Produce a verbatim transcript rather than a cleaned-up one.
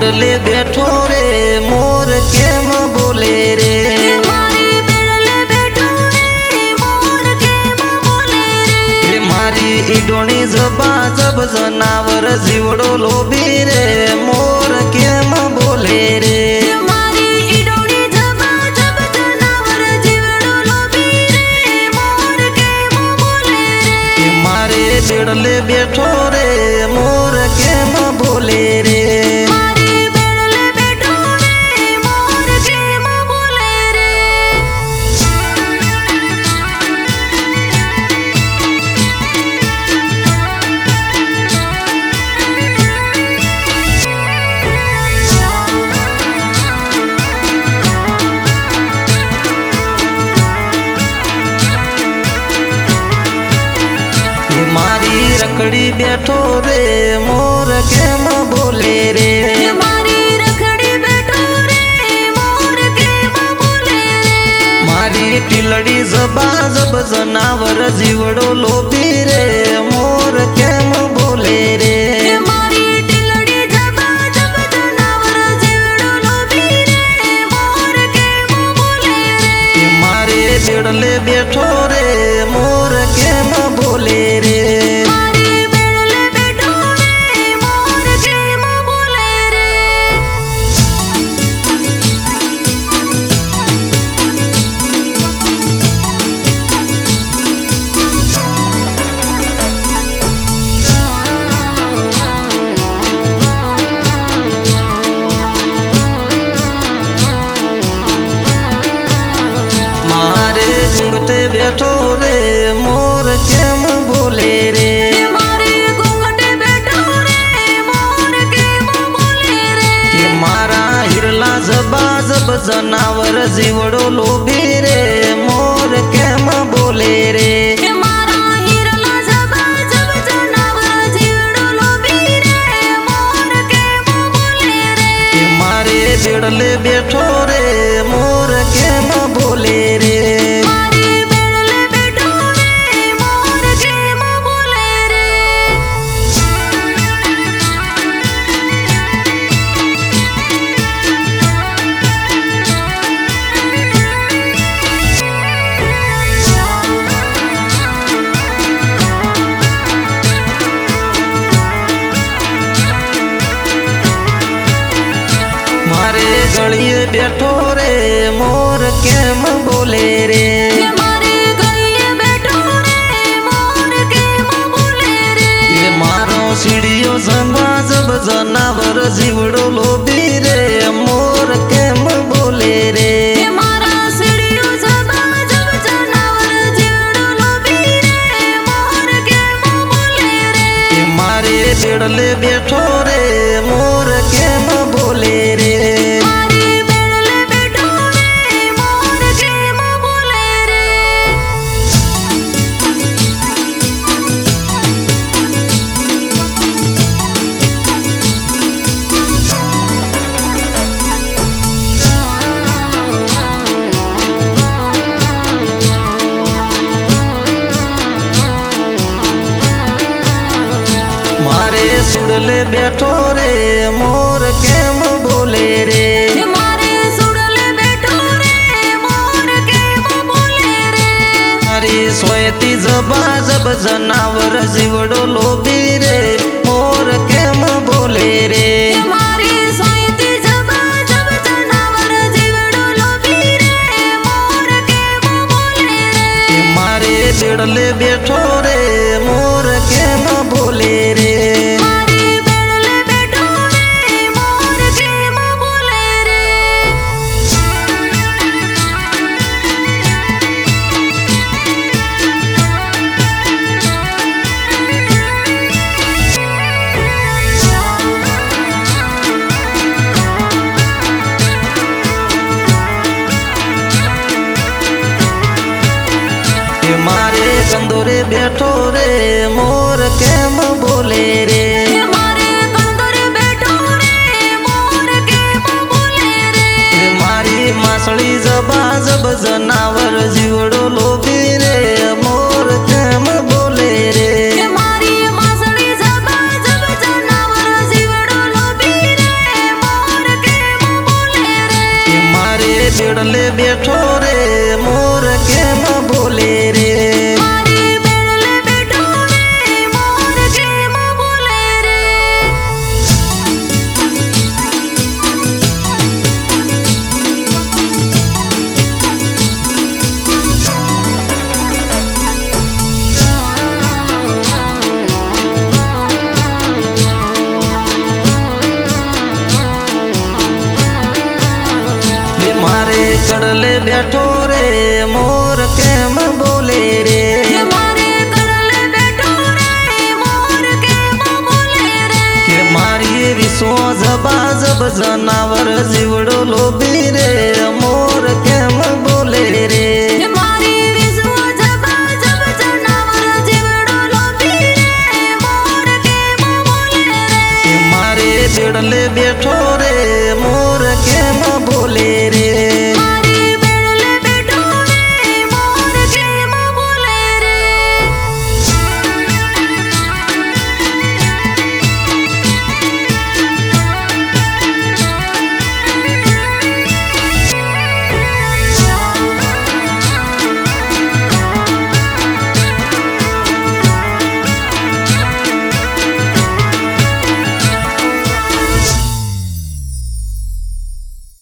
બેડલે બેઠો રે મોર કેમ બોલે રે મારી બેડલે બેઠો રે મોર કેમ બોલે રે મારી ઈડોણી જબા જબ જનાવર જીવડો લોભી રે મોર કેમ બોલે રે મારી ઈડોણી જબા જબ જનાવર જીવડો લોભી રે મોર કેમ બોલે રે મારે બેડલે બેઠો રે મોર કેમ બોલે રે મારી બેડલે બેઠો રે મોર કેમ બોલે રે મારી રખડી બેઠો રે મોર કેમ બોલે રે મારી રખડી બેઠો રે મોર કેમ બોલે રે મારી ટીલડી જબા જબ જનાવર જીવડો લોભી રે મોર કેમ બોલે રે મારી ટીલડી જબા જબ જનાવર જીવડો લોભી રે મોર કેમ બોલે રે મારે બેડલે બેઠો રે મોર કેમ બોલે રે મારી બેડલે બેઠો રે મોર કેમ બોલે રે મારે ઝૂંઘતે બેઠો રે મોર કેમ બોલે રે મારી ઘૂંઘટે બેઠો રે મોર કેમ બોલે રે કે મારા હિરલા જબા જબ જનાવર જીવડો લોભી રે મોર કેમ બોલે રે મારા હિરલા જબા જબ જનાવર જીવડો લોભી રે મોર કેમ બોલે રે મારે બેડલે બેઠો રે મોર કેમ બોલે રે મારી બેડલે બેઠો રે મોર કેમ બોલે રે મારે ગળીએ બેઠો રે મોર કેમ બોલે રે મારી ગળીએ બેઠો રે મોર કેમ બોલે રે એ મારો સીડીઓ જંગવા જબ જનાવર જીવડો લોભી રે મોર કેમ બોલે રે મારા સીડીઓ જબા જબ જનાવર જીવડો લોભી રે મોર કેમ બોલે રે એ મારે બેડલે બેઠો રે મોર કેમ બોલે રે મારી બેડલે બેઠો રે મોર કેમ બોલે રે મારે સુડલે બેઠો રે મોર કેમ બોલે રે મારે સુડલે બેઠો રે મોર કેમ બોલે રે મારી સોયતી જબા જબ જનાવર જીવડો લોભી રે મોર કેમ બોલે રે મારી સોયતી જબા જબ જનાવર જીવડો લોભી રે મોર કેમ બોલે રે મારે બેડલે બેઠો રે મોર કેમ બોલે રે મારી બેડલે બેઠો રે મોર કેમ બોલે રે એ મારે કંદોરે બેઠો રે મોર કેમ બોલે રે મારે કંદોરે બેઠો રે મોર કેમ બોલે રે એ મારી માસળી જબા જબ જનાવર જીવડો લોભી રે મોર કેમ બોલે રે મારી માસળી જબા જબ જનાવર જીવડો લોભી રે બેઠો રે મોર કેમ બોલે રે કે મારે કરલે બેઠો રે મોર કેમ બોલે રે કે મારી વિશ્વ જબા જબ જનાવર જીવડો લો